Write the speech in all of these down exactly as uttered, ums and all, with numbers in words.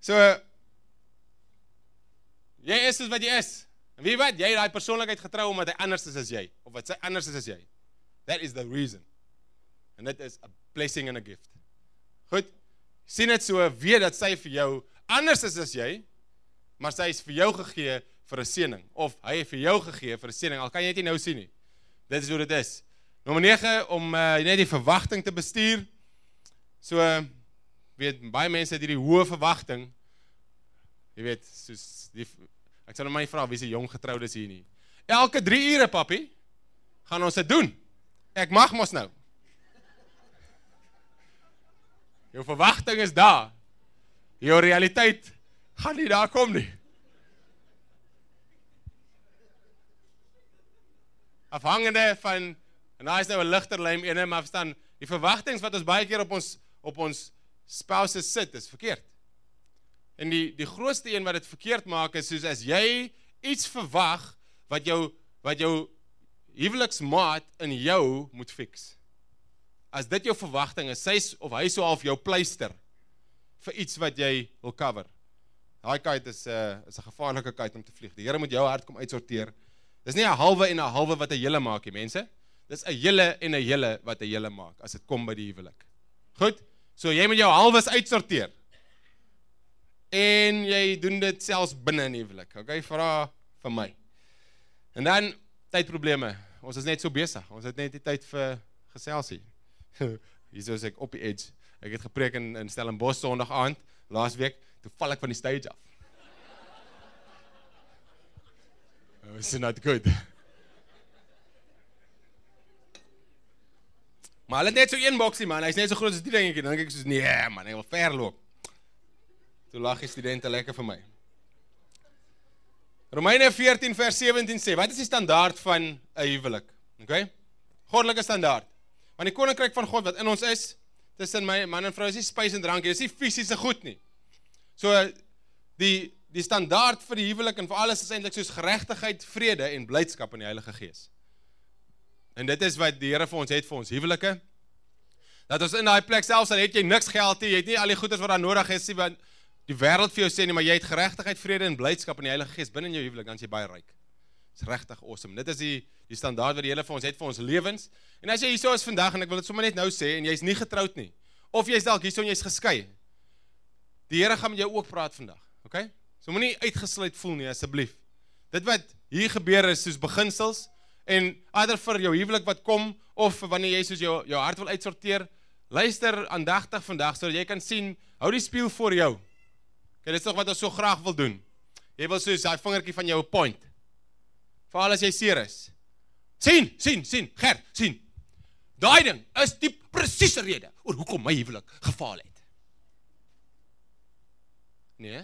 So, jy is soos wat jy is. En weet jy wat? Jy het daai persoonlikheid getrou omdat hy anders is as jy, of wat sy anders is as jy. That is the reason. En dit is a blessing and a gift. Goed, sien dit so, weet dat sy vir jou anders is as jy, maar sy is vir jou gegee vir 'n seëning, of hy het vir jou gegee vir 'n seëning, al kan jy dit nie nou sien nie. Dit is hoe dit is. Nommer nege, om uh, net die verwagting te bestuur. So, weet, baie mense het hierdie hoë verwagting, jy weet, soos, die, ek sal nou my vra, wie is die jong getrouwdes hier nie. Elke drie ure, papi, gaan ons dit doen. Ek mag mos nou. Jou verwagting is daar. Jou realiteit gaan nie daar kom nie. Afhangende van, en daar is nou 'n ligter lym ene, maar verstaan, die verwagtings wat ons baie keer op ons, op ons spouses sit, is verkeerd. En die, die grootste een wat dit verkeerd maak, is soos as jy iets verwag, wat jou, wat jou huweliksmaat in jou moet fix. As dit jou verwagting is, sy of hy so half jou pleister, vir iets wat jy wil cover. Daai kite is 'n uh, is 'n gevaarlike kite om te vlieg. Die Here moet jou hart kom uitsorteer. Dis nie 'n halwe en 'n halwe wat 'n hele maak nie, mense. Dis 'n hele en 'n hele wat 'n hele maak, as dit kom by die huwelik. Goed? So jy moet jou halwes uitsorteer. En jy doen dit selfs binne in die huwelik. Okay? Vra vir my. En dan tydprobleme. Ons is net so besig. Ons het net nie tyd vir geselsie. Hier is ek op die edge. Ek het gepreek in, in Stellenbosch Sondag aand, laas week, toe val ek van die stage af. That was not good. Maar hulle het net so een boksie, man, hy is net so groot as die dingetjie, dan denk ek soos, nee man, hy wil ver loop. Toe lag die studente lekker vir my. Romeine veertien vers sewentien sê, wat is die standaard van 'n huwelik? Okay? Goddelike standaard. Want die koninkryk van God wat in ons is, tussen my man en vrou, is nie spys en drank, dit is nie fisiese goed nie. So, die, die standaard vir die huwelik en vir alles is eintlik soos geregtigheid, vrede en blydskap in die Heilige Gees. En dit is wat die Here vir ons het vir ons huwelike. Dat ons in daai plek selfs al het jy niks geld nie, jy het nie al die goeders wat daar nodig is, want die wêreld vir jou sê nie, maar jy het geregtigheid, vrede en blydskap in die Heilige Gees binne in jou huwelik, dan is jy baie ryk. Dit is regtig awesome. Dit is die, die standaard wat die Here vir ons het vir ons lewens. En as jy hierso is vandag, en ek wil dit sommer net nou sê, en jy is nie getroud nie, of jy is dalk hierso en jy is geskei, die Here gaan met jou ook praat vandag, okay? So moenie uitgesluit voel nie, asseblief. Dit wat hier gebeur is soos beginsels, en either vir jou huwelik wat kom, of wanneer jy soos jou, jou hart wil uitsorteer, luister aandagtig vandag, sodat jy kan sien, hou die spieël voor jou. Okay, dit is toch wat ons so graag wil doen. Jy wil soos die vingertjie van jou point, veral as jy seer is. Sien, sien, sien, Gert, sien. Daai ding is die presiese rede oor hoekom my huwelik gefaal het. Nee?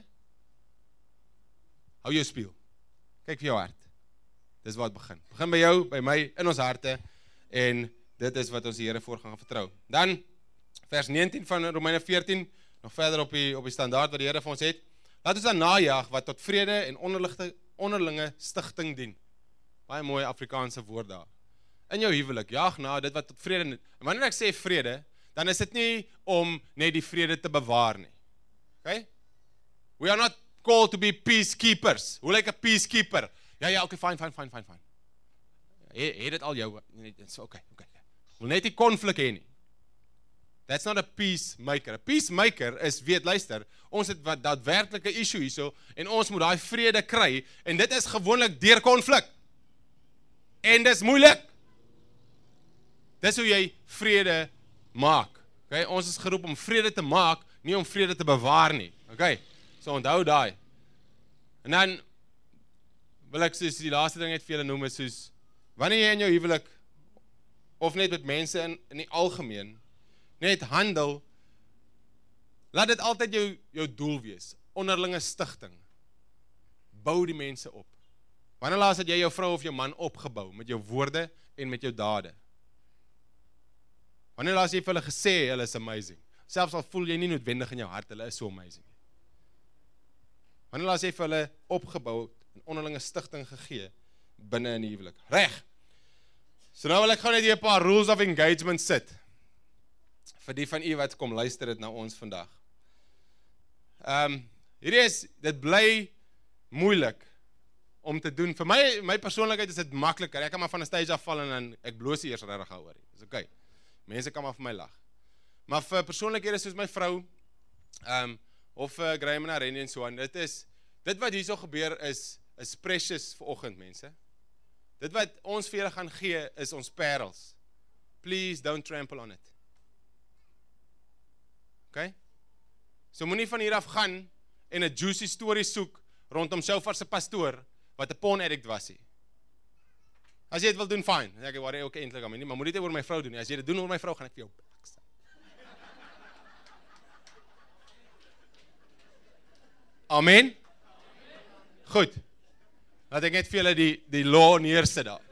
Hou jou spieël. Kyk vir jou hart. Dis wat begin. Begin by jou, by my, in ons harte, en dit is wat ons die Here voor gaan vertrou. Dan, vers negentien van Romeine veertien, nog verder op die, op die standaard wat die Here vir ons het. Laat ons dan najaag wat tot vrede en onderlinge stigting dien. Baie mooi Afrikaanse woord daar. In jou huwelik, jaag na dit wat tot vrede, en wanneer ek sê vrede, dan is dit nie om net die vrede te bewaar nie. Okay? We are not called to be peacekeepers. Hoe lyk 'n peacekeeper? Ja, ja, okay, fine, fine, fine, fine, fine. He, het dit al jou, okay, okay. Wil net die konflik hê nie. That's not a peacemaker. A peacemaker is, weet, luister, ons het wat daadwerklike issue hierso, en ons moet daai vrede kry, en dit is gewoonlik deur konflik. En dis moeilik. Dis hoe jy vrede maak. Okay? Ons is geroep om vrede te maak, nie om vrede te bewaar nie. Okay? So onthou daai. En dan wil ek soos die laaste ding net vir julle noem is soos, wanneer jy in jou huwelik, of net met mense in, in die algemeen, net handel, laat dit altyd jou, jou doel wees, onderlinge stigting. Bou die mense op. Wanneer laas het jy jou vrou of jou man opgebou, met jou woorde en met jou dade? Wanneer laas jy vir hulle gesê, hulle is amazing? Selfs al voel jy nie noodwendig in jou hart, hulle is so amazing. Wanneer laas jy vir hulle opgebou, en onderlinge stigting gegee, binne in die huwelik? Reg! So nou wil ek gou net hier 'n paar rules of engagement sit, vir die van u wat kom luister het na ons vandag. Um, hierdie is, dit bly moeilik om te doen. Vir my, my persoonlikheid is dit makliker. Ek kan maar van 'n stage afval en dan ek bloos eers regtig daaroor. Dis okay. Mense kan maar vir my lag. Maar vir persoonlikhede soos my vrou, um, of uh, Graham en Arenie en so aan, dit is, dit wat hierso gebeur is, is precious vir oggend, mense. Dit wat ons vir julle gaan gee, is ons parels. Please don't trample on it. Okay? So moenie van hier af gaan en 'n juicy story soek rondom Shofar se pastoor, wat 'n porn addict was hy. As jy dit wil doen, fine. Ek worry ook eintlik aan my nie, maar moenie dit oor my vrou doen nie. As jy dit doen oor my vrou, gaan ek vir jou baksa. Amen? Goed. Laat ek net vir julle die, die law neersit daar.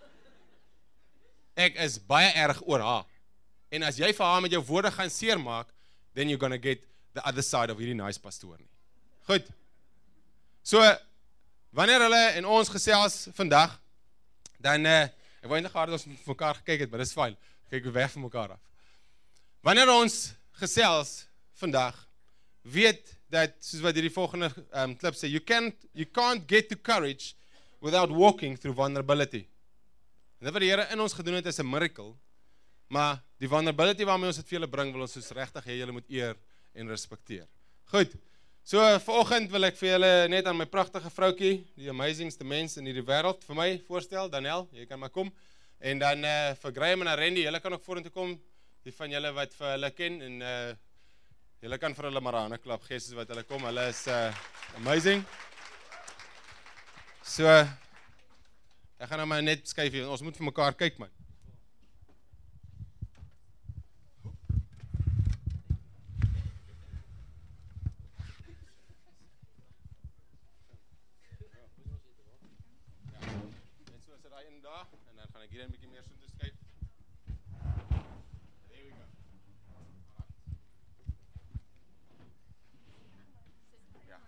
Ek is baie erg oor haar. En as jy vir haar met jou woorde gaan seermaak, then you're gonna get the other side of hierdie nice pastoor nie. Goed. So, wanneer hulle en ons gesels vandag, dan, uh, ek wou eintlik gehad ons vir mekaar gekyk het, maar dis fyn. Kyk hoe weg van mekaar af. Wanneer ons gesels vandag, weet dat, soos wat hierdie volgende um, klip sê, you can't, you can't get to courage without walking through vulnerability. En dit wat die Here in ons gedoen het is 'n miracle, maar die vulnerability waarmee ons dit vir julle bring, wil ons soos regtig hê julle moet eer en respekteer. Goed, so vanoggend wil ek vir julle net aan my pragtige vroutjie, die amazingste mens in hierdie wêreld, vir my voorstel, Daniel, jy kan maar kom, en dan uh, vir Graham en Arenie, julle kan ook vorentoe kom, die van julle wat vir hulle ken, en uh, julle kan vir hulle maar 'n ander klap gee soos wat hulle kom, hulle is uh, amazing. So, ek gaan nou maar net skuif hier, ons moet vir mekaar kyk man. Net so is dit daai in daar, en dan gaan ek hier 'n bietjie meer so te skuif. There we go. Ja.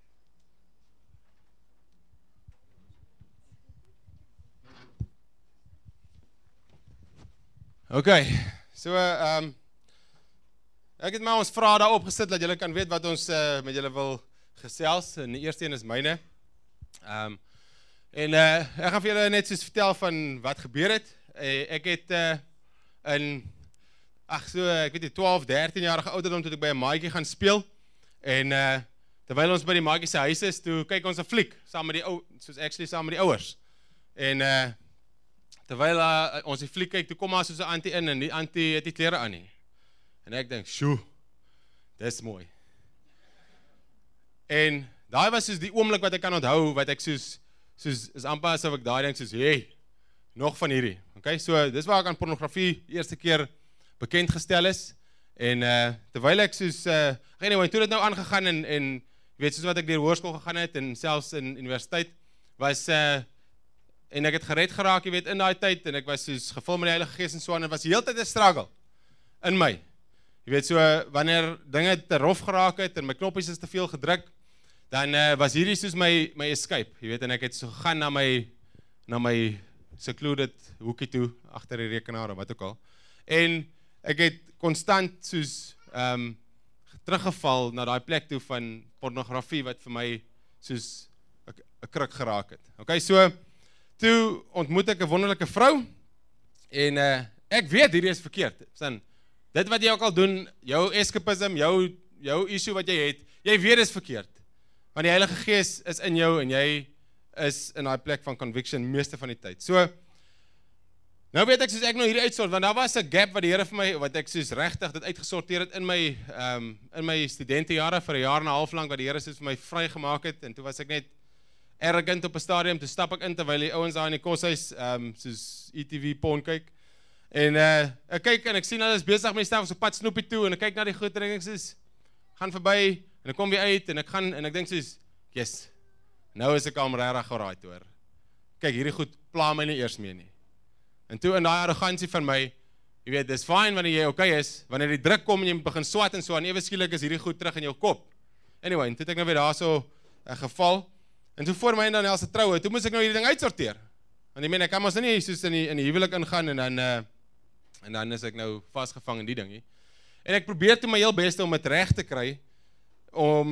Okay, so um, ek het maar ons vrae daar opgesit, dat julle kan weet wat ons uh, met julle wil gesels, en die eerste een is myne. Um, en uh, ek gaan vir julle net soos vertel van wat gebeur het. Uh, ek het uh, in, ag so, ek weet nie, twaalf, dertien jarige ouderdom toe ek by 'n maatjie gaan speel, en uh, terwyl ons by die maatjie se huis is, toe kyk ons 'n fliek, saam met die ou, soos actually saam met die ouers. En uh, terwyl uh, ons die fliek kyk, toe kom maar soos 'n auntie in, en die auntie het die klere aan nie. En ek dink, sjoe, dis mooi. En daai was soos die oomblik wat ek kan onthou, wat ek soos, soos is amper asof ek daai dink soos, hey, nog van hierdie. Okay, so dis waar ek aan pornografie eerste keer bekend gestel is. En uh, terwyl ek soos, uh, anyway, toe dit nou aangegaan, en, en weet, soos wat ek deur hoërskool gegaan het, en selfs in universiteit, was, uh, en ek het gered geraak, jy weet, in daai tyd, en ek was soos gevul met die Heilige Gees en so aan, en was die hele tyd 'n struggle in my. Jy weet, so, wanneer dinge te rof geraak het, en my knoppies is te veel gedruk, dan uh, was hierdie soos my, my escape, jy weet, en ek het so gegaan na my, na my secluded hoekie toe, agter die rekenaar, of wat ook al, en ek het konstant soos, um, teruggeval na daai plek toe van pornografie, wat vir my soos 'n kruk geraak het. Okay, so, toe ontmoet ek 'n wonderlike vrou, en uh, ek weet hierdie is verkeerd. Sien, dit wat jy ook al doen, jou escapism, jou, jou issue wat jy het, jy weet is verkeerd. Want die Heilige Gees is in jou, en jy is in daai plek van conviction meeste van die tyd. So, nou weet ek soos ek nou hierdie uitsort, want daar was 'n gap wat die Here vir my, wat ek soos regtig dit uitgesorteer het in my, um, in my studentejare, vir 'n jaar en 'n half lang, wat die Here soos vir my vrygemaak het, en toe was ek net arrogant op 'n stadium, toe stap ek in, terwyl die ouens daar in die koshuis, um, soos E T V porn kyk, en uh, ek kyk, en ek sien hulle is besig met die staf, so pad snoepie toe, en ek kyk na die goed, en ek soos, gaan verby, en ek kom weer uit, en ek gaan, en ek dink soos, yes, nou is ek al regtig alright hoor. Kyk, hierdie goed pla my nie eers meer nie. En toe in daai arrogansie van my, jy weet, dis fine wanneer jy okay is, wanneer die druk kom en jy begin swat en so, en ewe skielik is hierdie goed terug in jou kop. Anyway, en toe het ek nou weer daar so 'n geval, en toe voor my en Daniel se troue, toe moes ek nou hierdie ding uitsorteer. Want ek meen, ek kan mos nie soos in die, in die huwelik ingaan, en dan, uh, en dan is ek nou vasgevang in die ding nie. En ek probeer toe my heel beste om dit reg te kry, om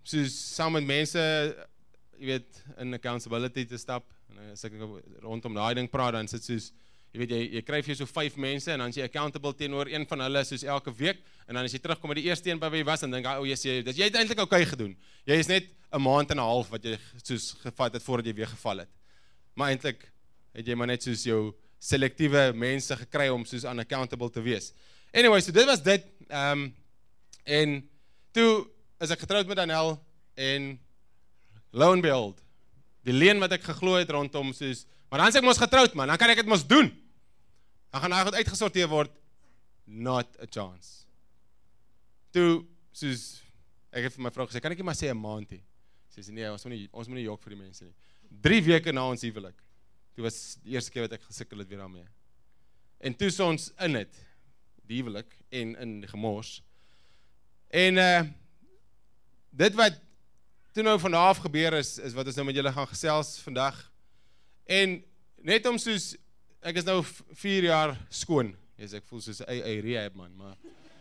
soos saam met mense, jy weet, in accountability te stap, en as ek rondom daai ding praat, dan sit soos, jy weet, jy, jy kry vir jou so vyf mense, en dan is jy accountable teenoor een van hulle, soos elke week, en dan as jy terugkom met die eerste een by wie jy was, dan dink jy, oh jy sê, jy het eintlik oké gedoen, jy is net 'n maand en 'n half, wat jy soos gevat het, voordat jy weer geval het, maar eintlik, het jy maar net soos jou selektiewe mense gekry, om soos unaccountable te wees. Anyway, so dit was dit, um, en toe is ek getrouwd met Daniel, en lo and behold, die leen wat ek geglo het rondom, soos, maar dan is ek mos getrouwd man, dan kan ek het mos doen, dan gaan hy goed uitgesorteer word, not a chance. Toe, soos, ek het vir my vrou gesê, kan ek nie maar sê een maand hê? Sy sê, nee, ons moet nie, ons moet nie jok vir die mense nie. Drie weke na ons huwelik, toe was die eerste keer wat ek gesikkel het weer daarmee. En toe is ons in het, die huwelik, en in die gemors. En uh, dit wat toe nou vanaf af gebeur is, is wat ons nou met julle gaan gesels vandag. En net om soos, ek is nou vier jaar skoon, yes, ek voel soos een ei rehab man, maar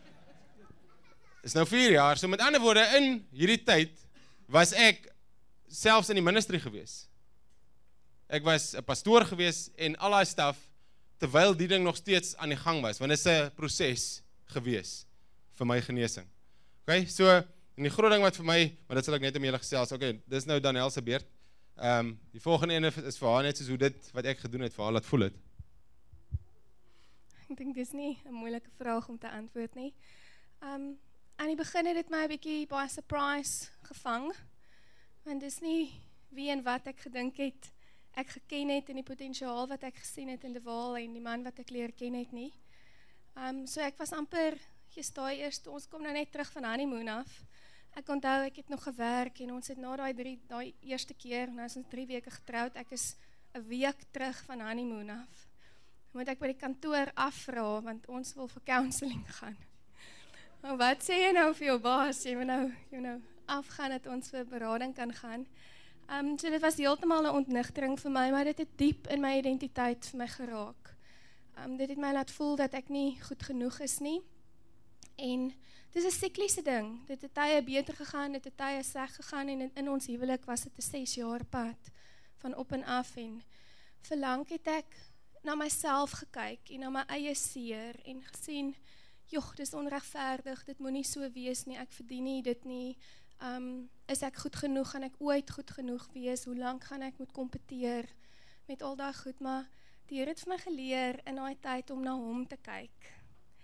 is nou vier jaar, so met ander woorde, in hierdie tyd, was ek selfs in die ministry gewees. Ek was 'n pastoor gewees, en al die staf, terwyl die ding nog steeds aan die gang was, want dit is 'n proses gewees, vir my genesing. Ok, so, en die groot ding wat vir my, maar dit sal ek net om julle gesels, ok, dit is nou Daniel se beurt, um, die volgende ene is vir haar net soos hoe dit, wat ek gedoen het, vir haar laat voel het. Ek dink dis nie 'n moeilike vraag om te antwoord nie. Um, aan die begin het dit my 'n bietjie by surprise gevang, want dis nie wie en wat ek gedink het, ek geken het, en die potensiaal wat ek gesien het in Dewaal, en die man wat ek leer ken het nie. Um, so ek was amper, gestaai eerst, ons kom nou net terug van honeymoon af, ek onthou, ek het nog gewerk, en ons het na die, drie, die eerste keer, nou is ons drie weke getrouwd, ek is 'n week terug van honeymoon af, moet ek by die kantoor afvra, want ons wil vir counseling gaan. Maar wat sê jy nou vir jou baas, jy moet nou, jy moet nou afgaan, dat ons vir berading kan gaan. Um, so dit was heeltemal 'n ontnigtering vir my, maar dit het diep in my identiteit vir my geraak. Um, dit het my laat voel dat ek nie goed genoeg is nie, en dit is 'n sikliese ding, dit het tye beter gegaan, dit het tye sleg gegaan, en in, in ons huwelik was dit 'n ses jaar pad, van op en af, en verlang het ek na myself gekyk, en na my eie seer, en gesien, joh, dis onregverdig, dit moet nie so wees nie, ek verdien nie dit nie, um, is ek goed genoeg, gaan ek ooit goed genoeg wees, hoe lang gaan ek moet kompeteer, met al daai goed, maar die Here het vir my geleer, in daai tyd, om na hom te kyk,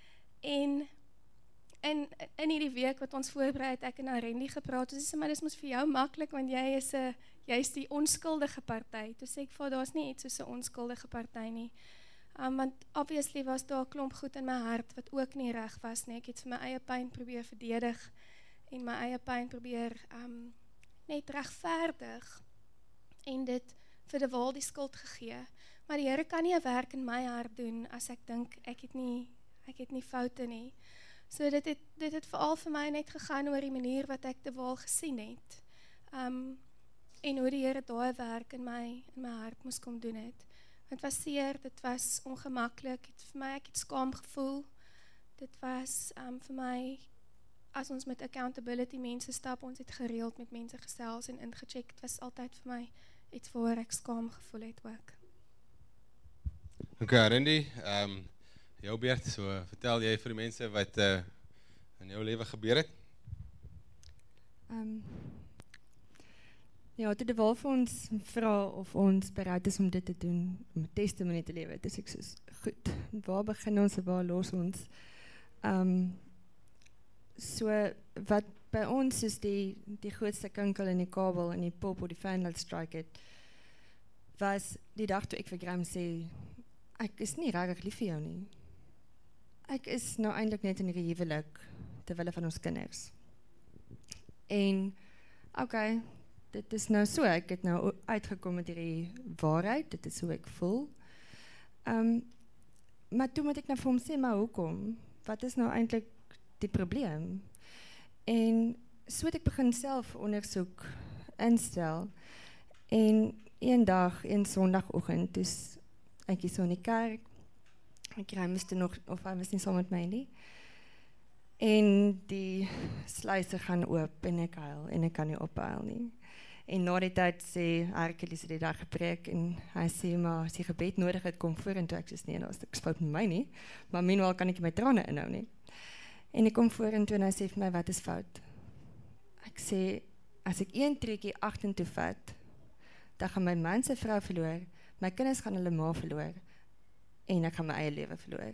en, in, in hierdie week, wat ons voorberei het, ek en na Randy gepraat, dus maar dis mos vir jou maklik, want jy is, a, jy is die onskuldige party, dus ek voel, daar is nie iets soos 'n onskuldige party nie, Um, want obviously was daar 'n klomp goed in my hart wat ook nie reg was nie. Ek het vir my eie pyn probeer verdedig en my eie pyn probeer um, net regverdig en dit vir die wêreld die skuld gegee. Maar die Here kan nie 'n werk in my hart doen as ek dink ek het nie ek het nie foute nie. So dit het dit het veral vir my net gegaan oor die manier wat ek die wêreld gesien het. Um, en hoe die Here daai werk in my in my hart moes kom doen het. Het was seer, dit was ongemaklik, het vir my, ek het skaam gevoel, dit was um, vir my, as ons met accountability mense stap, ons het gereeld met mense gesels en ingecheck, het was altyd vir my iets waar ek skaam gevoel het ook. Ok, Randy, um, jou beurt, so vertel jy vir die mense wat uh, in jou lewe gebeur het? Um, Ja, toe die Waal vir ons vra of ons bereid is om dit te doen, om 'n testimony te lewe, dis ek soos, goed, waar begin ons en waar los ons? Um, so, wat by ons is die, die grootste kinkel in die kabel en die pop of die fan laat strike het, was die dag toe ek vir Graham sê, ek is nie regtig lief vir jou nie. Ek is nou eintlik net in die huwelik, terwille van ons kinders. En, oké, okay, dit is nou so, ek het nou uitgekom met die waarheid, dit is hoe ek voel. Um, maar toe moet ek nou vir hom sê, maar hoekom? Wat is nou eintlik die probleem? En so het ek begin self ondersoek, instel, en een dag, een sondagoggend, dus ek is so in die kerk, ek kry mis toe nog, of hy was nie saam met my nie, En die sluise gaan oop en ek huil en ek kan nie ophuil nie. En na die tyd sê Hercules het die dag gepreek en hy sê, maar as jy gebed nodig het, kom voor en toe ek sê, nee, daar is niks fout met my nie, maar meanwhile kan ek my trane inhou nie. En ek kom voor en toe en hy sê vir my, wat is fout? Ek sê, as ek een trekkie agtertoe vat, dan gaan my man se vrou verloor, my kinders gaan hulle ma verloor, en ek gaan my eie lewe verloor.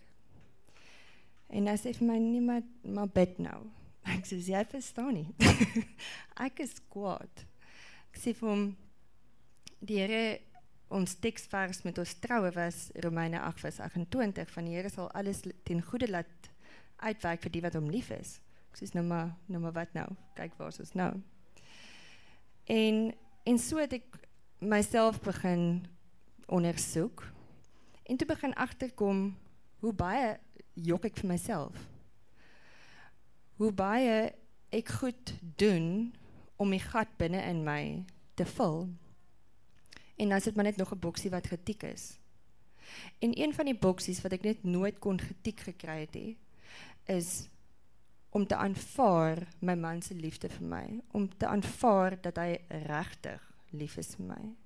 En hy sê vir my, nee, maar, maar bid nou. Ek sê, jy verstaan nie. Ek is kwaad. Ek sê vir hom, die Here, ons teksvers met ons troue was Romeine agt vers agt-en-twintig, van die Here sal alles ten goede laat uitwerk vir die wat hom lief is. Ek sê, nou maar, nou maar wat nou? Kyk waar is ons nou. En, en so het ek myself begin ondersoek, en toe begin agterkom, hoe baie jok ek vir myself. Hoe baie ek goed doen, om die gat binne in my te vul. En dan sit maar net nog 'n boksie wat getiek is. En een van die boksies wat ek net nooit kon getiek gekry het, he, is om te aanvaar my man se liefde vir my, om te aanvaar dat hy regtig lief is vir my.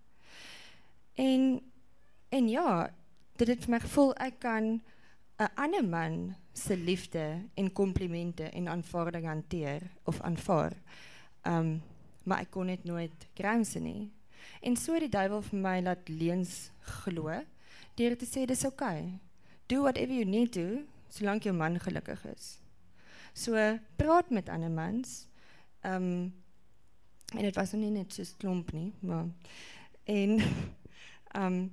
En, en ja, dit het vir my gevoel, ek kan 'n ander man se liefde en komplimente en aanvaarding hanteer, of aanvaar, um, maar ek kon net nooit grense nie. En so het die duiwel vir my laat leuns glo, deur te sê, dis okay, do whatever you need to, solank jou man gelukkig is. So, praat met ander mans, um, en het was nog nie net soos klomp nie, maar, en, um,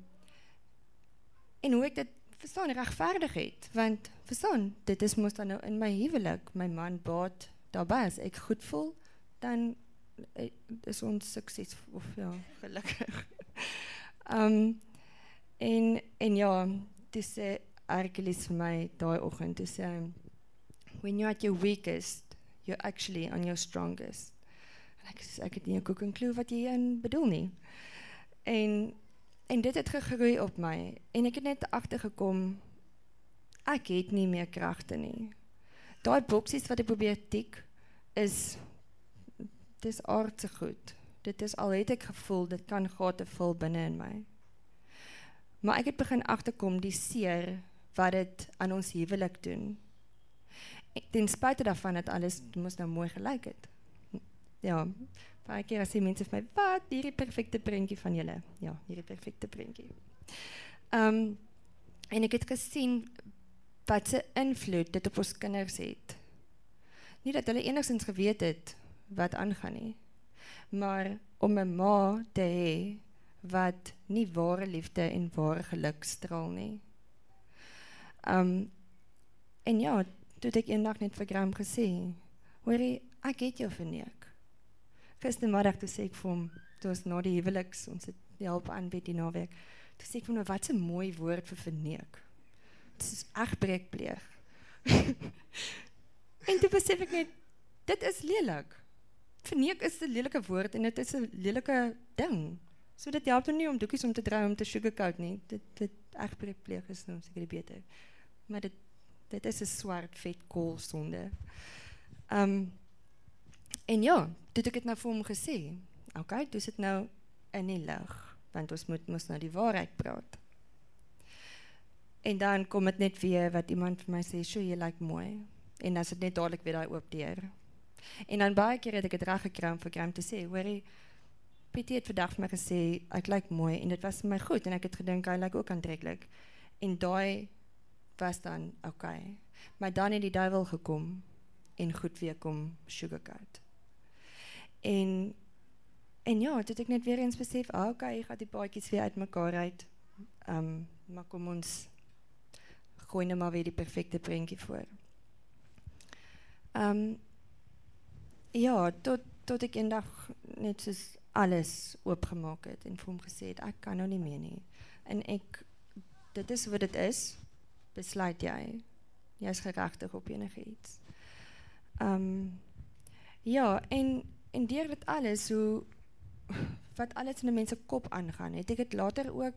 en hoe ek dit, verstaan, regverdig het, want, verstaan, dit is mos dan nou in my huwelik, my man baat daarby, as ek goed voel, dan eh, is ons sukses, of ja, gelukkig. um, en, en ja, toe sê Hercules vir my daai oggend, toe sê hy, when you're at your weakest, you're actually on your strongest. En ek sê, ek het nie 'n koek en klou wat jy in bedoel nie. En, en dit het gegroei op my, en ek het net agtergekom, ek het nie meer kragte nie. Daai boksies wat ek probeer tik, is, dit is aardse goed. Dit is al het ek gevoel, dit kan gate vul binne in my. Maar ek het begin agterkom, die seer, wat dit aan ons huwelik doen. Ten spyte daarvan dat alles moes nou mooi gelyk het. Ja, baie keer as die mense vir my, wat, hierdie perfekte prentjie van julle. Ja, hierdie perfekte prentjie. Um, en ek het gesien, wat se invloed dit op ons kinders het. Nie dat hulle enigstens geweet het, wat aangaan nie. Maar om 'n ma te hê, wat nie ware liefde en ware geluk straal nie. Um, en ja, toe het ek eendag net vir Graham gesê, hoorie, ek het jou verneek. Gistermiddag toe sê ek vir hom, toe ons na die huweliks, ons het die hulp aanbied die naweek, toe sê ek vir hom, wat 'n mooi woord vir verneek. Dit is egbreek pleeg. En toe besef ek net, dit is lelik. Verneek is 'n lelike woord en dit is 'n lelike ding. So dit help nie om doekies om te draai om te sugarcoat nie. Dit dit egbreek pleeg is nou seker beter. Maar dit dit is 'n swart vet kool sonde. Um, en ja, toe het ek dit nou vir hom gesê. Okay, toe is dit nou in die lig, want ons moet mos nou die waarheid praat. En dan kom het net weer wat iemand vir my sê, "Sjoe, jy lyk mooi." En dan is dit net dadelik weer daai oop deur. En dan baie keer het ek dit reg gekry om vir Graham te sê, hoorie, Pietie het vandag vir my gesê, ek lyk mooi, en dit was vir my goed, en ek het gedink, hy lyk ook aantreklik. En daai was dan okay. Maar dan het die duiwel gekom, en goed weer kom sugarcoat. En, en ja, toe het ek net weer eens besef, ah, okay, ek gaat die paadjies weer uit mekaar uit, um, maar kom ons, gooi nou maar weer die perfecte prentjie voor. Um, ja, tot, tot ek eendag net soos alles oopgemaak het en vir hom gesê het, ek kan nou nie meer nie. En ek, dit is wat dit is, besluit jy. Jy is geregtig op enige iets. Um, ja, en, en deur dit alles, hoe, wat alles in die mense kop aangaan, het ek het later ook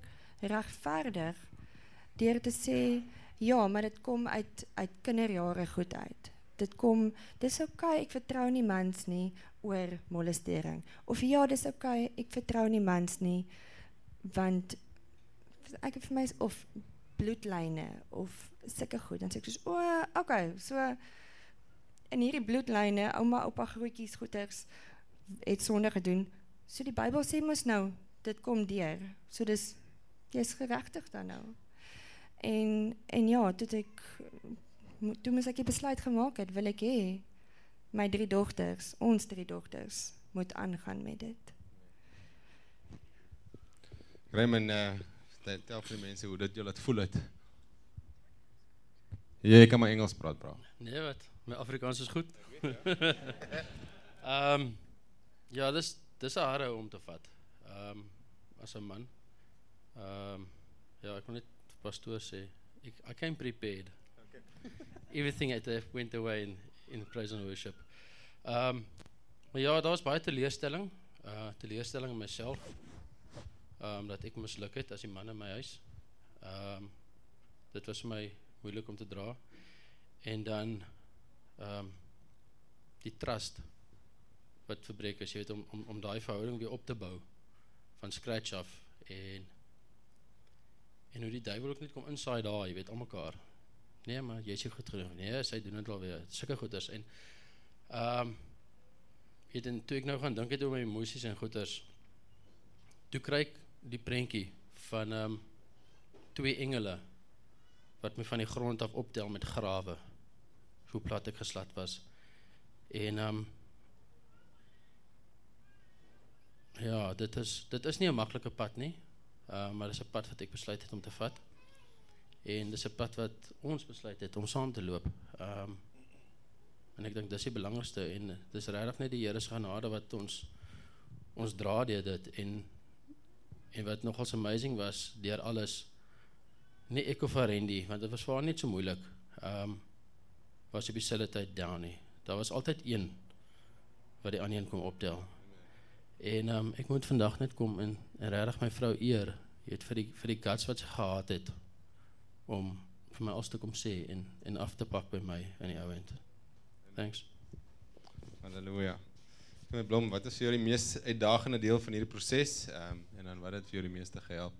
regverdig, deur te sê, ja, maar dit kom uit, uit kinderjare goed uit. dit kom, dis okay, ek vertrou nie mans nie oor molestering. Of ja, dis okay, ek vertrou nie mans nie, want ek het vir my, of bloedlyne, of sulke goed, dan sê ek soos, o, okay, so, in hierdie bloedlyne, ouma, oupa, grootjies, goeters, het sonde gedoen, so die Bybel sê mos nou, dit kom deur, so dis, jy is geregtig dan nou. En, en ja, toe ek, toe moes ek die besluit gemaak het, wil ek hê, my drie dogters, ons drie dogters, moet aangaan met dit. Raymond, uh, tel vir die mense hoe dit jou laat voel het. Jy kan maar Engels praat, bro. Nee, wat? My Afrikaans is goed. um, ja, dis, dis een harde om te vat, um, as een man. Um, ja, ek wil net pastoor sê, ek, I came prepared. Okay. Everything had went away in, in praise and worship. Um, maar ja, daar was baie teleurstelling, uh, teleurstelling in myself, um, dat ek misluk het as die man in my huis. Um, dit was vir my moeilik om te dra. En dan um, die trust wat verbreek is, jy weet, om, om, om die verhouding weer op te bou, van scratch af, en, en hoe die duivel ook net kom inside daar, jy weet, om mekaar. Nee, maar jy is jy goed genoeg. Nee, sy doen het alweer, sikke goeders. En, um, weet, en toe ek nou gaan dink het oor my emoties en goeders, toe kry ek die prentjie van um, twee engele, wat my van die grond af optel met grawe, hoe plat ek geslat was. En, um, ja, dit is, dit is nie 'n maklike pad nie, uh, maar dit is 'n pad wat ek besluit het om te vat. En dit is 'n pad wat ons besluit het om saam te loop. Um, en ek dink dis die belangrikste, en dis regtig net die Here se genade wat ons, ons dra deur dit, en, en wat nogals amazing was, deur alles, nie ek of Randy, want dit was vir haar net so moeilik, um, was op dieselfde tyd down nie. Daar was altyd een, wat die ander een kom optel. En um, ek moet vandag net kom en, en regtig my vrou eer, jy weet, vir die, vir die guts wat sy gehad het, om vir my alles te kom sê, en, en af te pak by my in die ouend. Thanks. Halleluja. Kom Blom, wat is vir jou die mees uitdagende deel van hierdie proses, um, en dan wat het vir jou die meeste gehelp?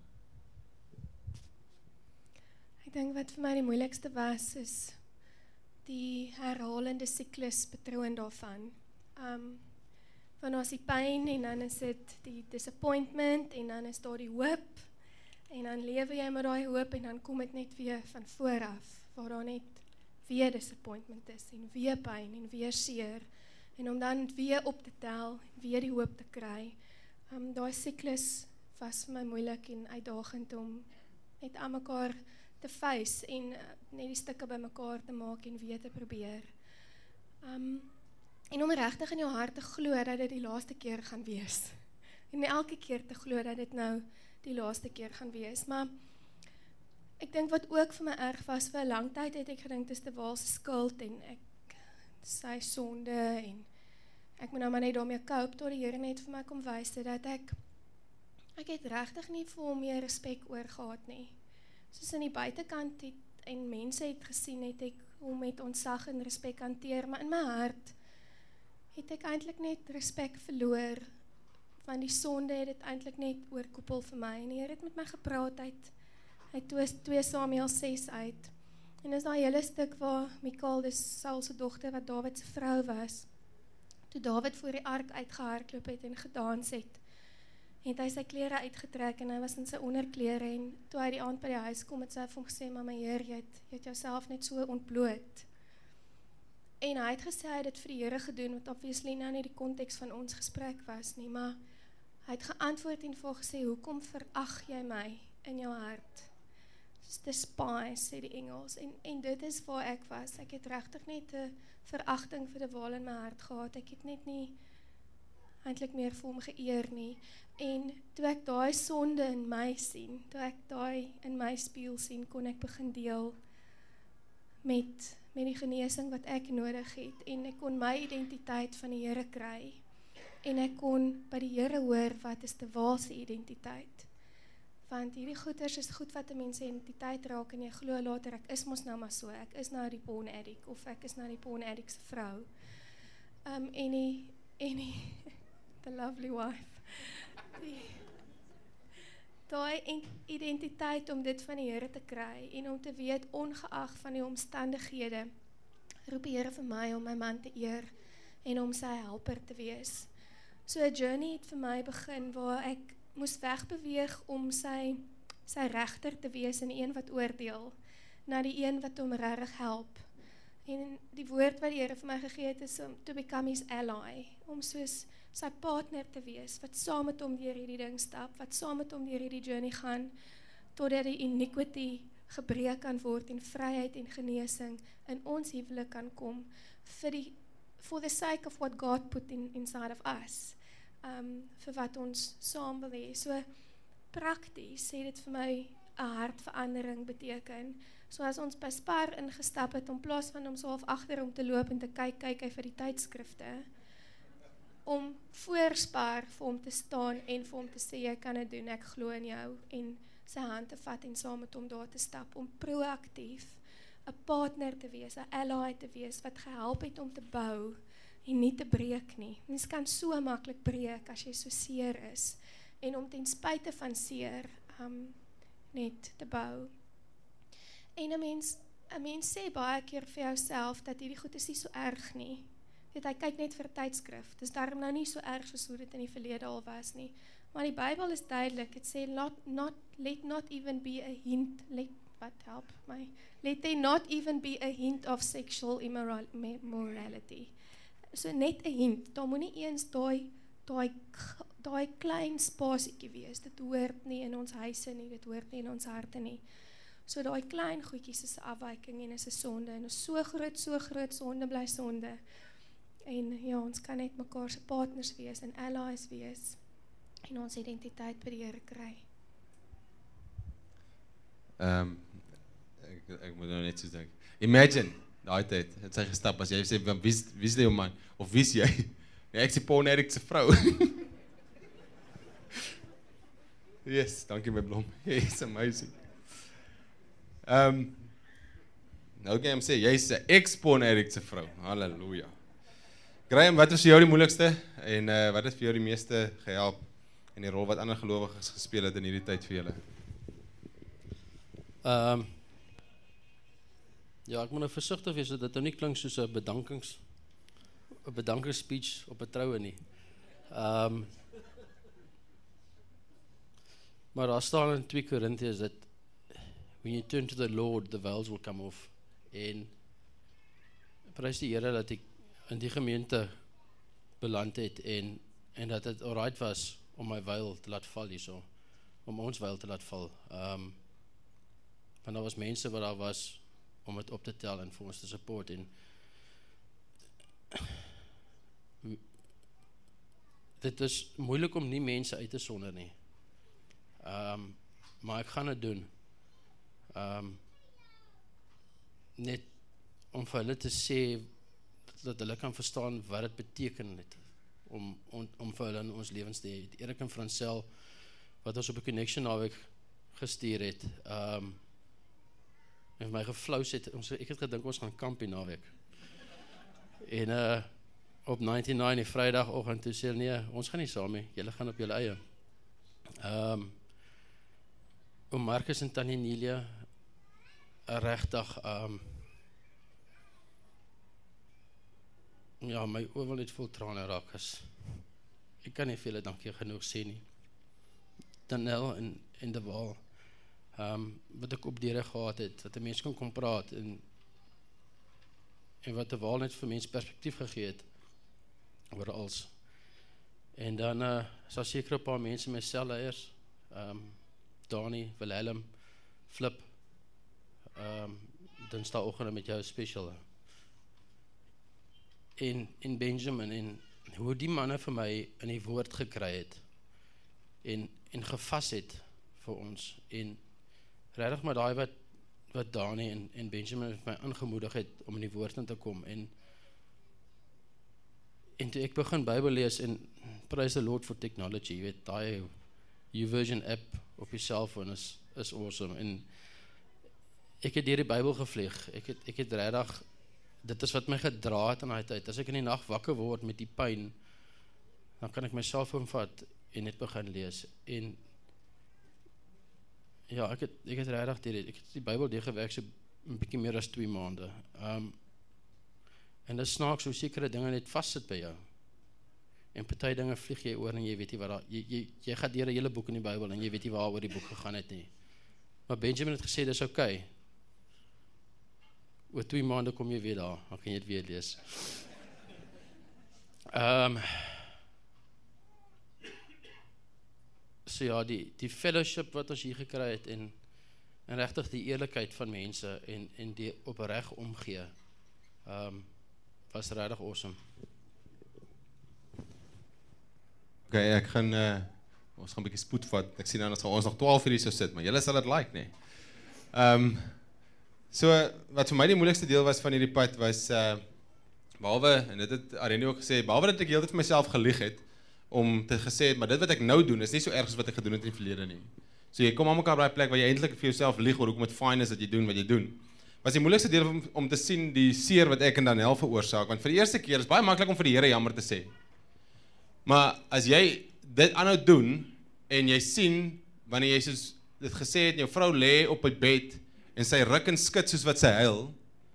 Ek dink wat vir my die moeilikste was, is die herhalende siklus patroon daarvan. Um, van ons die pyn, en dan is dit die disappointment, en dan is daar die hoop, en dan lewe jy met daai hoop, en dan kom dit net weer van vooraf, waar daar net weer disappointment is, en weer pyn, en weer seer, en om dan weer op te tel, en weer die hoop te kry. Um, daai siklus was vir my moeilik en uitdagend om net aan mekaar te face, en uh, net die stukke by mekaar te maak, en weer te probeer. Um, en om regtig in jou hart te glo, dat dit die laaste keer gaan wees. En elke keer te glo, dat dit nou die laaste keer gaan wees. Maar ek dink wat ook vir my erg was, vir 'n lang tyd het ek gedink, dis te Waal se skuld, en ek, sy sonde, en ek moet nou maar net daarmee cope, tot die Here net vir my kom wys, dat ek, ek het regtig nie vir hom meer respek oor gehad nie. Soos in die buitekant het, en mense het gesien, het ek hom met ontzag en respek hanteer, maar in my hart het ek eintlik net respek verloor, want die sonde het dit eintlik net oorkoepel vir my, en die Here het met my gepraat uit, uit twee Samuel ses uit, en is daai hele stuk waar Michal, dis Saul se dogter, wat Dawid se vrou was, toe Dawid voor die ark uitgehardloop het en gedans het, het hy sy klere uitgetrek, en hy was in sy onderklere, en toe hy die aand by die huis kom, het sy vir hom gesê, maar my Heer, jy het, jy het jouself net so ontbloot, en hy het gesê, hy het dit vir die Here gedoen, wat obviously nou nie die konteks van ons gesprek was nie, maar hy het geantwoord en vir gesê, hoekom verag jy my in jou hart? Soos despise, sê die Engels, en, en dit is waar ek was, ek het regtig net 'n veragting vir die Waal in my hart gehad, ek het net nie eintlik meer vir hom geëer nie, en toe ek daai sonde in my sien, toe ek daai in my spieël sien, kon ek begin deel met, met die genesing wat ek nodig het, en ek kon my identiteit van die Here kry, en ek kon by die Here hoor, wat is die Waal se identiteit, Want hierdie goeders is goed wat 'n mens se identiteit raak en jy glo later ek is mos nou maar so, ek is nou die porn addict of ek is nou die porn addict se vrou. Um en die en die the lovely wife. Die, daai identiteit om dit van die Here te kry en om te weet ongeag van die omstandighede roep die Here vir my om my man te eer en om sy helper te wees. So 'n journey het vir my begin waar ek moes wegbeweeg om sy sy regter te wees en die een wat oordeel na die een wat hom regtig help. En die woord wat die Here vir my gegee het is om to become his ally, om soos sy partner te wees wat saam met hom deur hierdie ding stap, wat saam met hom deur hierdie journey gaan totdat die iniquity gebreek kan word en vryheid en genesing in ons huwelik kan kom vir die for the sake of what God put in inside of us. Um, vir wat ons saam wil hê. So prakties sê dit vir my 'n hartverandering beteken. So as ons by Spar ingestap het, in plaas van om so half agter hom te loop en te kyk, kyk hy vir die tydskrifte, om voor Spar vir hom te staan en vir hom te sê, jy kan dit doen, ek glo in jou, en sy hand te vat en saam met hom daar te stap, om proaktief 'n partner te wees, 'n ally te wees, wat gehelp het om te bou, en nie te breek nie. Mens kan so maklik breek as jy so seer is, en om ten spyte van seer, um, net te bou. En 'n mens, 'n mens sê baie keer vir jouself, dat hierdie goed is nie so erg nie. Weet, hy kyk net vir 'n tydskrif, dis daarom nou nie so erg soos hoe dit in die verlede al was nie. Maar die Bybel is duidelik, het sê, not, not, let not even be a hint, let, wat help my, let there not even be a hint of sexual immorality. So net 'n hint, daar moet nie eens daai daai daai klein spasietjie wees. Dit hoort nie in ons huise nie, dit hoort nie in ons harte nie. So daai klein goedjies is 'n afwyking en is 'n sonde en is so groot, so groot sonde bly sonde. En ja, ons kan net mekaar se partners wees en allies wees en ons identiteit by die Here kry. Ehm um, ek ek moet nou net so dink. Imagine daai tyd, het sy gestap as jy sê wie wie is jou man of wie is jy? Nee, ek sê porn addict se vrou. Yes, dankie my blom. It's amazing. Ehm um, nou kan jy sê jy's 'n ex-porn addict se vrou. Halleluja. Graham, wat was vir jou die moeilikste en uh, wat het vir jou die meeste gehelp in die rol wat ander gelowiges gespeel het in hierdie tyd vir julle? Ehm um, Ja, ek moet nou versigtig wees dat dit nou nie klink soos 'n bedankings 'n bedankingsspeech op 'n troue nie. Ehm um, Maar daar staan in twee Korintiërs dat when you turn to the Lord, the veils will come off. En prys die Here dat ek in die gemeente beland het en en dat dit alright was om my veil te laat val hierso, om ons veil te laat val. Ehm um, want daar was mense wat daar was om het op te tel en vir ons te support en dit is moeilik om nie mense uit te sonder nie. Um, maar ek gaan dit doen. Um, net om vir hulle te sê dat hulle kan verstaan wat dit beteken het om, om, om vir hulle in ons lewens te hê. Erik en Francel wat ons op 'n connection naweek gestuur het, um, en my geflous het, ons, ek het gedink ons gaan kamp die naweek. En uh, op ninety-nine die Vrydagoggend toe sê nee, ons gaan nie saam nie, julle gaan op julle eie. Um, Oom Marcus en Tannie Nelia, regtig, um, ja, my oor wil net vol trane raak as, ek kan nie vir julle dankie genoeg sê nie. Danel en, en De Waal, um, wat ek op deur gehad het, wat 'n mens kan kom praat, en, en wat De Waal net vir mens perspektief gegee het, oor als. En dan, uh, sal seker 'n paar mense my selleiers, um, Dani, Wilhelm, Flip, um, dinsdagoggend met jou special, en, en Benjamin, en hoe die manne vir my in die woord gekry het, en, en gevas het vir ons, en regtig maar daai wat, wat Dani en, en Benjamin het my aangemoedig het, om in die woord in te kom, en, en toe ek begin Bybel lees, en praise the Lord for technology, jy weet, daai YouVersion app, op die selfoon is, is awesome. En ek het deur die Bybel gevlieg. Ek het, ek het regtig, dit is wat my gedra het in daai tyd. As ek in die nag wakker word met die pyn, dan kan ek my selfoon vat en net begin lees. En ja, ek het, ek het regtig deur die, ek het die Bybel deur gewerk so 'n bietjie meer as twee maande. Um, en dit snaaks hoe sekere dinge net vassit by jou. En party dinge vlieg jy oor en jy weet nie wat daar, jy, jy, jy gaat deur 'n hele boek in die Bybel en jy weet nie waaroor die boek gegaan het nie. Maar Benjamin het gesê, dis okay. Oor twee maande kom jy weer daar, dan kan jy het weer lees. Um, so ja, die, die fellowship wat ons hier gekry het en, en regtig die eerlikheid van mense en, en die opreg omgee, um, was regtig awesome. Ok, ek gaan, uh, ons gaan 'n bietjie spoed vat. Ek sien dan as ons nog twaalf uur hier sou sit, maar julle sal dit like, nee. Um, so, wat vir my die moeilikste deel was van hierdie pad was, uh, behalwe, en dit het Arenie ook gesê, behalwe dat ek heeltyd vir myself gelieg het, om te gesê het, maar dit wat ek nou doen, is nie so erg as wat ek gedoen het in die verlede nie. So jy kom aan mekaar by 'n plek waar jy eintlik vir jouself lieg oor hoekom dit fyn is dat jy doen wat jy doen. Was die moeilikste deel om, om te sien die seer wat ek en Daniel veroorsaak, want vir die eerste keer is baie maklik om vir die Here jammer te sê. Maar as jy dit aanhou doen, en jy sien, wanneer jy soos dit gesê het, jou vrou lê op die bed, en sy ruk en skit soos wat sy huil,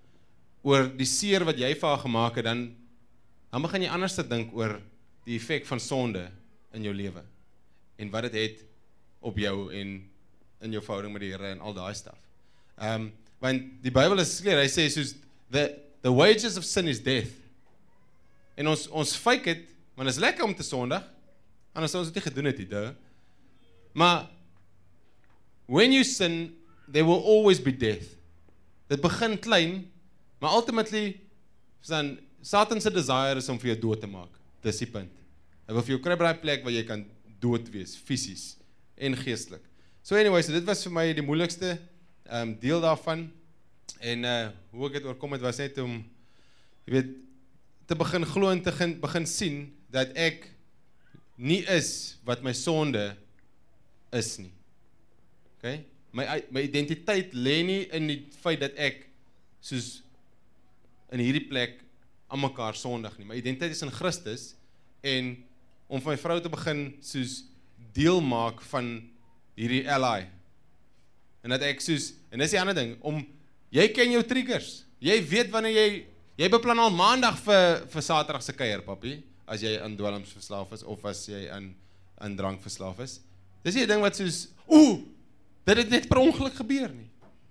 oor die seer wat jy vir haar gemaak het, dan, dan begin jy anders te dink oor die effek van sonde in jou lewe, en wat dit het op jou, en in jou verhouding met die Here, en al daai staf. Um, want die Bybel is clear, hy sê soos, the, the wages of sin is death. En ons, ons fake het, want het is lekker om te sondig, anders sou ons dit nie gedoen het, die, maar, when you sin, there will always be death. Dit begin klein, maar ultimately, dan, Satan's desire is om vir jou dood te maak, dis die punt. Hy wil vir jou kry by die plek waar jy kan dood wees, fisies en geestelik. So anyway, so dit was vir my die moeilikste um, deel daarvan, en uh, hoe ek het oorkom het, was net om, jy weet, te begin glo en te begin, begin sien, dat ek nie is wat my sonde is nie. Okay? My, my identiteit lê nie in die feit dat ek soos in hierdie plek aan mekaar sondig nie. My identiteit is in Christus, en om vir my vrou te begin soos deel maak van hierdie ally. En dat ek soos, en dis die ander ding, om, jy ken jou triggers. Jy weet wanneer jy, jy beplan al maandag vir, vir Saterdag se kuier, papi, as jy aan dwelms verslaaf is, of as jy aan, aan drank verslaaf is. Dis nie 'n ding wat soos, oeh, dit het net per ongeluk gebeur nie.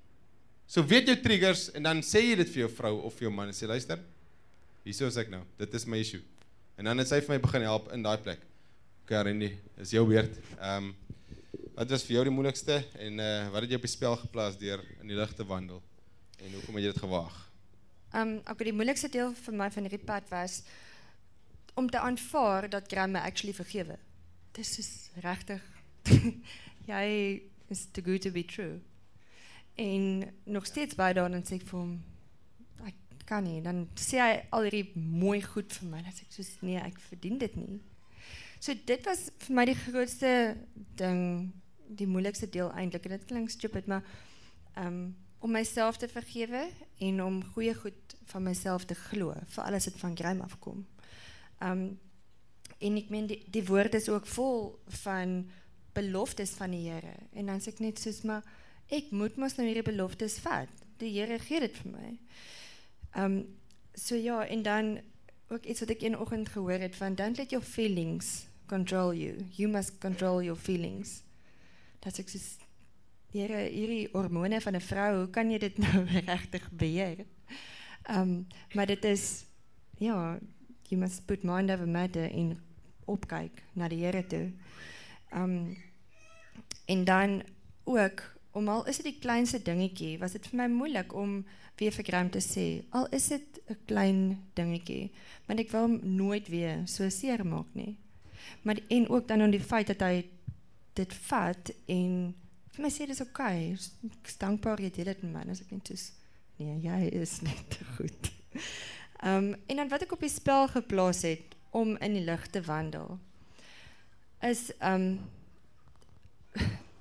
So weet jou triggers, en dan sê jy dit vir jou vrou of vir jou man, en sê, luister, hierso is ek nou, dit is my issue. En dan het sy vir my begin help in daai plek. Karini, is jou beurt. Um, wat was vir jou die moeilikste, en uh, wat het jy op die spel geplaas deur in die lig te wandel? En hoekom het jy dit gewaag? Um, okay, die moeilikste deel vir my van hierdie pad was, om te aanvaar dat Graham my actually vergewe. Dis is regtig, jy is too good to be true. En nog steeds by daar, dan sê ek vir hom, ek kan nie, dan sê hy al hierdie mooi goed vir my, dan sê ek soos, nee, ek verdien dit nie. So dit was vir my die grootste ding, die moeilikste deel eintlik, en dit klink stupid, maar um, om myself te vergewe, en om goeie goed van myself te glo, vir alles het van Graham afkom. Um, en ek meen, die, die woord is ook vol van beloftes van die Here, en dan sê ek net soos, maar ek moet mos nou hierdie beloftes vat, die Here gee dit vir my. Um, so ja, en dan ook iets wat ek een oggend gehoor het, van don't let your feelings control you, you must control your feelings. Dat ek soos, Here, hierdie hormone van 'n vrou, hoe kan jy dit nou regtig beheer? Um, maar dit is, ja, you must put mind over matter en opkyk na die Here toe. Um, en dan ook, om al is dit die kleinste dingetjie, was dit vir my moeilik om weer vir Graham te sê, al is dit 'n klein dingetjie, want ek wil hom nooit weer so seer maak nie. Maar en ook dan om die feit dat hy dit vat en vir my sê dis okay, ek is dankbaar jy deel dit met my, as ek net soos, nee, jy is net te goed. Um, en dan wat ek op die spel geplaas het, om in die lig te wandel, is, um,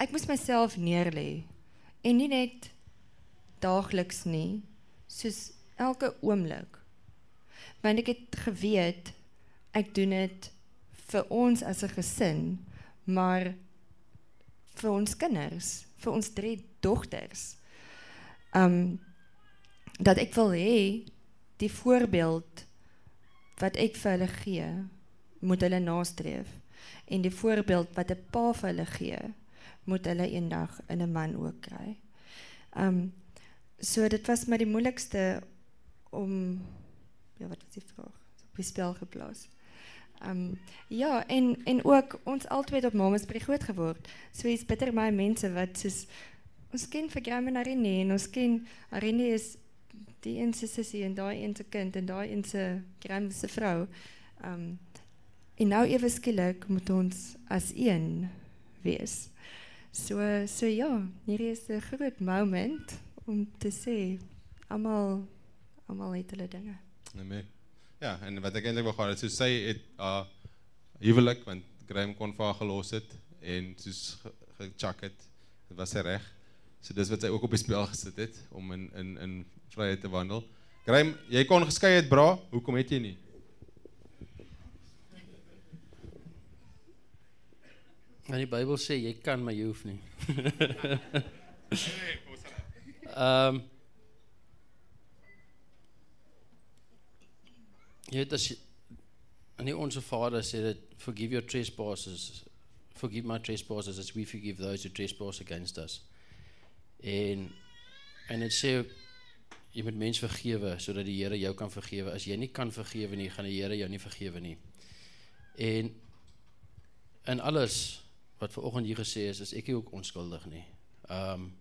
ek moes myself neerlê en nie net daagliks nie, soos elke oomblik. Want ek het geweet, ek doen dit vir ons as 'n gesin, maar vir ons kinders, vir ons drie dogters. Um, dat ek wil hê, die voorbeeld wat ek vir hulle gee, moet hulle nastreef. En die voorbeeld wat 'n pa vir hulle gee, moet hulle eendag in 'n man ook kry. Um, so dit was maar die moeilikste om, ja, wat was die vraag? Op die spel geplaas. Um, ja, en, en ook ons altyd op Mamasbury groot geword. So is bitter my mense wat soos, ons ken vir Graham en Arini, en ons ken, Arini is die een se sussie, en daai een se kind, en daai een se Graham se vrou. Um, en nou ewe skielik moet ons as een wees. So, so ja, hierdie is 'n groot moment om te sê, almal, almal het hulle dinge. Amen. Ja, en wat ek eintlik wou gaan, soos sy het uh, huwelik, want Graham kon vir haar gelos het, en soos gechak het, dit was sy reg. So dis wat sy ook op die spel gesit het, om in, in, in vryheid te wandel. Graham, jy kon geskei het, bra, hoekom het jy nie? En die Bybel sê, jy kan, maar jy hoef nie. um, jy weet, as jy, en die onze Vader sê dat, forgive your trespasses, forgive my trespasses, as we forgive those who trespass against us. En, en het sê ook, jy moet mens vergewe, sodat die Here jou kan vergewe. As jy nie kan vergewe nie, gaan die Here jou nie vergewe nie. En, en alles, wat vanoggend hier gesê is, is ek ook onskuldig nie. Um,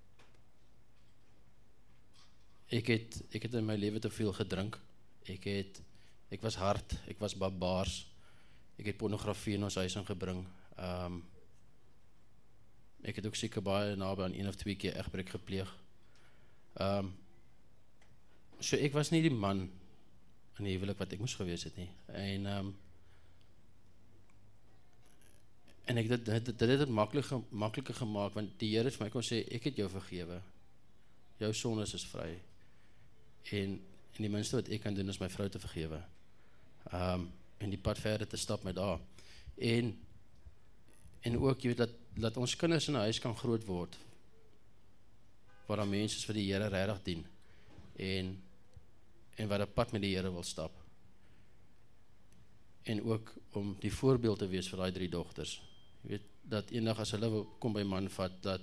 ek, het, ek het in my lewe te veel gedrink, ek, het, ek was hard, ek was barbaars, ek het pornografie in ons huis ingebring, um, ek het ook seker baie naby aan een of twee keer egbreek gepleeg. Um, so ek was nie die man in die huwelik wat ek moes gewees het nie. En, um, En ek dit, dit, dit het het makkeliker, makkeliker gemaakt, want die Here het vir my kon sê, ek het jou vergewe, jou sondes is vry, en, en die minste wat ek kan doen, is my vrou te vergewe, um, en die pad verder te stap met haar, en, en ook, jy weet, dat, dat ons kinders in 'n huis kan groot word, waar daar mense is vir die Here regtig dien, en, en wat 'n pad met die Here wil stap, en ook om die voorbeeld te wees vir daai drie dogters, jy weet, dat eendag as hulle kom by man vat, dat,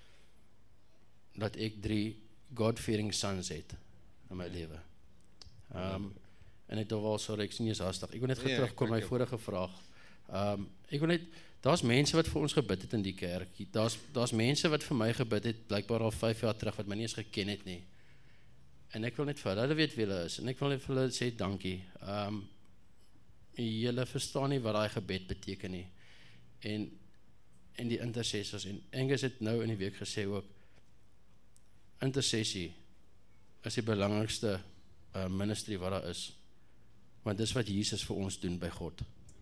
dat ek drie God-fearing sons het, in my lewe. Um, en ek wel, sorry, ek sien nie is hastig, ek wil net yeah, terugkom my vorige vraag. Um, ek wil net, daar's mense wat vir ons gebid het in die kerk, daar's, daar's mense wat vir my gebid het, blijkbaar al vijf jaar terug, wat my nie eens geken het nie. En ek wil net vir hulle weet wie hulle is, en ek wil net vir hulle sê dankie. Um, Julle verstaan nie wat daai gebed beteken nie. En, en die intercessors, en Angus het nou in die week gesê ook, intercessie is die belangrikste uh, ministry wat daar is, want dis wat Jesus vir ons doen by God.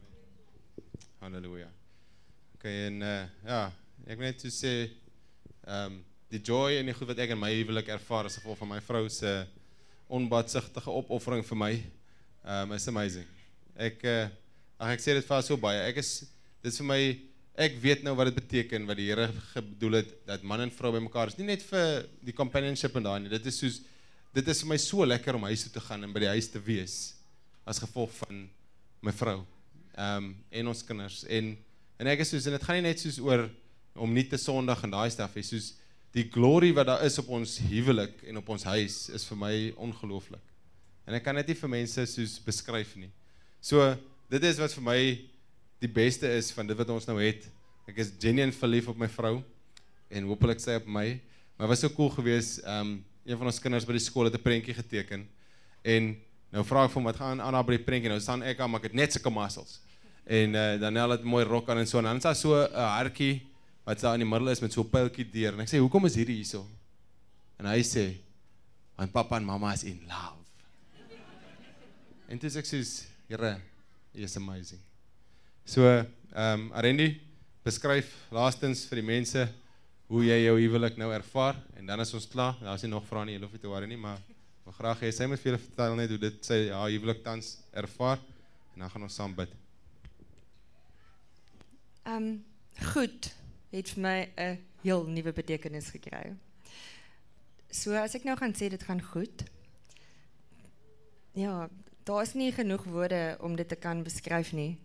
Halleluja. Ok, en uh, ja, ek wil net so sê, um, die joy en die goed wat ek in my huwelik ervaar, as gevolg van my vrou se onbaatsigtige opoffering vir my, um, is amazing. Ek, uh, ach, ek sê dit vir so baie, ek is, dit is vir my, ek weet nou wat dit beteken, wat die Here bedoel het, dat man en vrou by mekaar is, nie net vir die companionship en daar nie, dit is soos, dit is vir my so lekker om huis toe te gaan, en by die huis te wees, as gevolg van my vrou, um, en ons kinders, en, en ek is soos, en het gaan nie net soos oor, om nie te sondig en daai staf, is soos, die glory wat daar is op ons huwelik, en op ons huis, is vir my ongelooflik, en ek kan dit nie vir mense soos beskryf nie. So, dit is wat vir my die beste is van dit wat ons nou het. Ek is genuine verlief op my vrou, en hoopelik sy op my, maar was so cool gewees, um, een van ons kinders by die skool het 'n prentjie geteken, en nou vraag ek vir hom, wat gaan aan by die prentjie, nou staan ek aan, maar ek het net sulke muscles, en uh, Daniel het mooi rok aan en so, en dan is daar so 'n uh, hartjie, wat daar in die middel is, met so 'n pyltjie deur, en ek sê, hoekom is hierdie hierso? En hy sê, want papa en mama is in love. En toe is ek soos, Here, he is amazing. So, um, Arendi, beskryf laastens vir die mense hoe jy jou huwelik nou ervaar en dan is ons klaar. Daar is nie nog vrae nie, julle hoef nie te worry nie, maar ek wil graag hê sy moet vir julle vertel net hoe dit sy haar huwelik tans ervaar en dan gaan ons saam bid. Um, goed, het vir my 'n heel nuwe betekenis gekry. So as ek nou gaan sê dit gaan goed, ja, daar is nie genoeg woorde om dit te kan beskryf nie.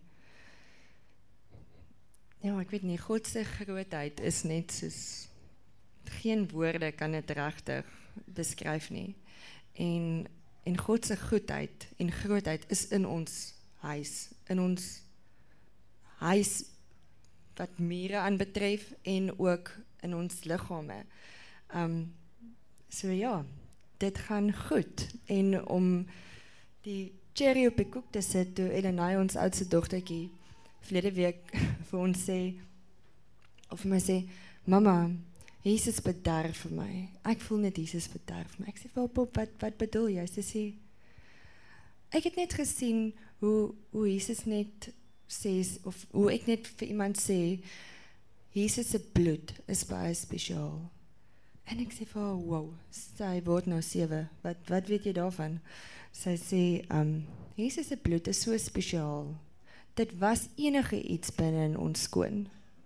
Ja, ek weet nie, God se grootheid is net soos, geen woorde kan dit regtig beskryf nie. En, en God se goedheid en grootheid is in ons huis, in ons huis wat mure aanbetref en ook in ons liggame. Um, so ja, dit gaan goed. En om die cherry op die koek te sit, toe Elenay, ons oudste dogtertjie, verlede week vir ons sê, of vir my sê, mama, Jesus bederf vir my. Ek voel net Jesus bederf vir my. Ek sê, pop, pop, wat, wat bedoel jy? Sy sê, ek het net gesien hoe, hoe Jesus net sê, of hoe ek net vir iemand sê, Jesus se bloed is baie spesiaal. En ek sê vir haar, wow, sy word nou sewe, wat, wat weet jy daarvan? Sy sê, um, Jesus se bloed is so spesiaal, dit was enige iets binne in ons skoon.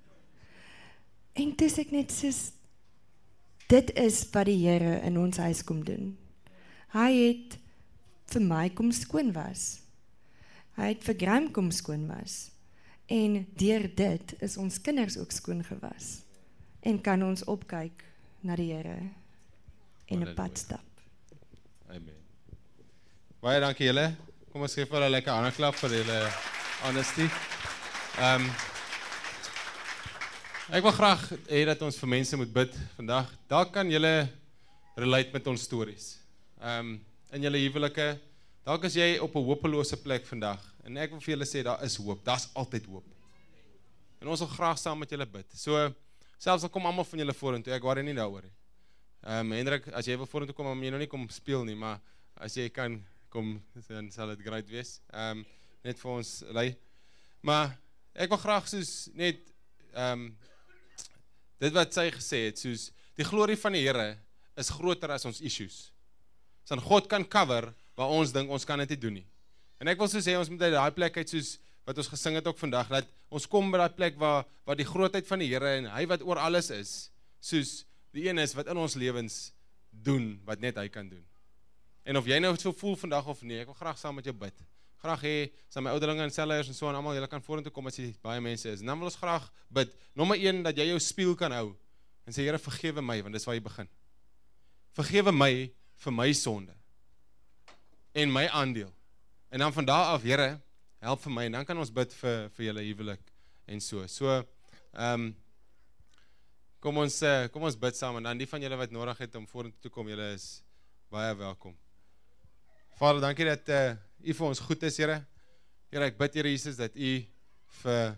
En toe sê ek net soos, dit is wat die Here in ons huis kom doen. Hy het vir my kom skoon was. Hy het vir Graham kom skoon was. En deur dit is ons kinders ook skoon gewas. En kan ons opkyk na die Here en 'n pad stap. Amen. Baie dankie julle. Kom ons gee vir hulle 'n lekker hande klap vir julle honesty. Um, ek wil graag hê dat ons vir mense moet bid vandag. Daar kan julle relate met ons stories. Um, in julle huwelike, dalk is jy op 'n hopelose plek vandag. En ek wil vir julle sê, daar is hoop. Daar's altyd hoop. En ons wil graag saam met julle bid. So, selfs al kom almal van julle vorentoe, ek worry nie daaroor nie. Um, Hendrik, as jy wil vorentoe kom, moet jy nou nie kom speel nie, maar as jy kan kom, dan sal dit great wees. Um, net vir ons lei. Maar ek wil graag soos net um, dit wat sy gesê het, soos die glorie van die Here is groter as ons issues. So God kan cover waar ons dink ons kan dit nie doen nie. En ek wil so sê, ons moet uit daai plek uit, soos wat ons gesing het ook vandag, dat ons kom by daai plek waar, waar die grootheid van die Here en hy wat oor alles is, soos die een is wat in ons lewens doen, wat net hy kan doen. En of jy nou so voel vandag of nie, ek wil graag saam met jou bid. Graag hê, saam my ouderlinge en selleiers en so en almal, julle kan vorentoe kom as jy baie mense is. En dan wil ons graag bid, nommer een, dat jy jou spieël kan hou, en sê, Here, vergewe my, want dis waar jy begin. Vergewe my vir my sonde, en my aandeel. En dan van daar af, Here, help vir my, en dan kan ons bid vir, vir julle huwelik, en so. So, um, kom ons, uh, kom ons bid saam, en dan die van julle wat nodig het om vorentoe te kom, julle is baie welkom. Vader, dankie dat uh, U vir ons goed is, Here. Here, ek bid, Here Jesus, dat U vir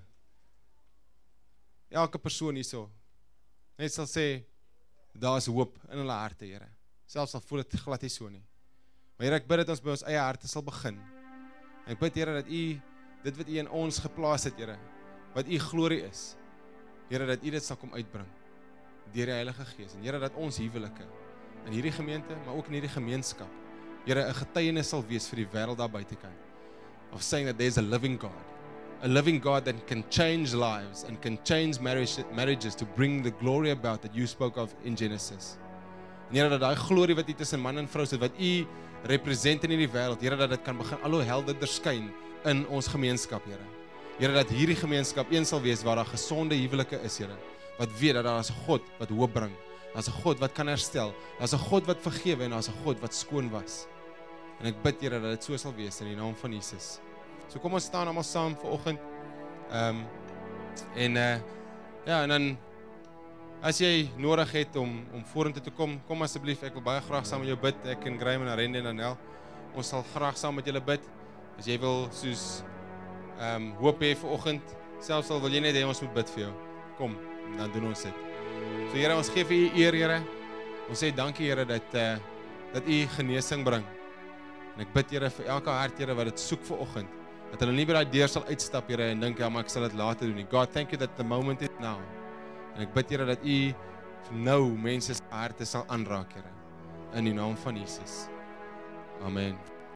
elke persoon hierso net sal sê, daar is hoop in hulle harte, Here. Selfs al voel dit glad nie so nie. Maar Here, ek bid dat ons by ons eie harte sal begin. En ek bid, Here, dat U, dit wat U in ons geplaas het, Here, wat U glorie is, Here, dat U dit sal kom uitbring, deur die Heilige Gees. En Here, dat ons huwelike, in hierdie gemeente, maar ook in hierdie gemeenskap, Here, 'n getuienis sal wees vir die wêreld daar buitekant, of saying that there's a living God, a living God that can change lives and can change marriage, marriages to bring the glory about that you spoke of in Genesis. En Here, dat daai glorie wat U tussen man en vrou sit, wat U represent in hierdie wêreld, Here, dat dit kan begin al hoe helderder skyn in ons gemeenskap, Here. Here, dat hierdie gemeenskap een sal wees waar daar gesonde huwelike is, Here, wat weet dat daar is 'n God wat hoop bring, daar's 'n God wat kan herstel, daar's 'n God wat vergewe en daar's 'n God wat skoon was. En ek bid, Here, dat dit so sal wees in die naam van Jesus. So kom ons staan almal saam vanoggend. Ehm um, en uh, ja, en dan as jy nodig het om om vorentoe te kom, kom asseblief, ek wil baie graag saam met jou bid. Ek en Graham en Arende en Anel, ons sal graag saam met julle bid. As jy wil soos ehm um, hoop hê vanoggend, selfs al wil jy net hê ons moet bid vir jou. Kom, dan doen ons dit. So Here, ons gee vir U eer, Here. Ons sê dankie, Here, dat uh, dat U genesing bring. En ek bid, Here, vir elke hart, Here, wat dit soek vanoggend, Dat hulle nie by daai deur sal uitstap, Here, en dink, ja, maar ek sal dit later doen nie. God, thank you that the moment is now. En ek bid, Here, dat U nou mense se harte sal aanraak, Here. In die naam van Jesus. Amen.